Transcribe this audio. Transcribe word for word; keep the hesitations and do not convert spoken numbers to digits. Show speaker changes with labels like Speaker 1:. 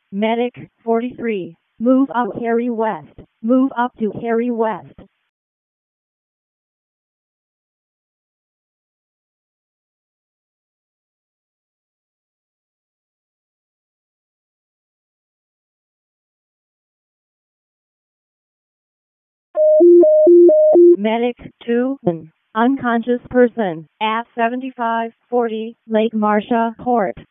Speaker 1: Medic forty-three. Move up Harry West. Move up to Harry West. Medic two. Unconscious person at seventy-five forty Lake Marcia Court.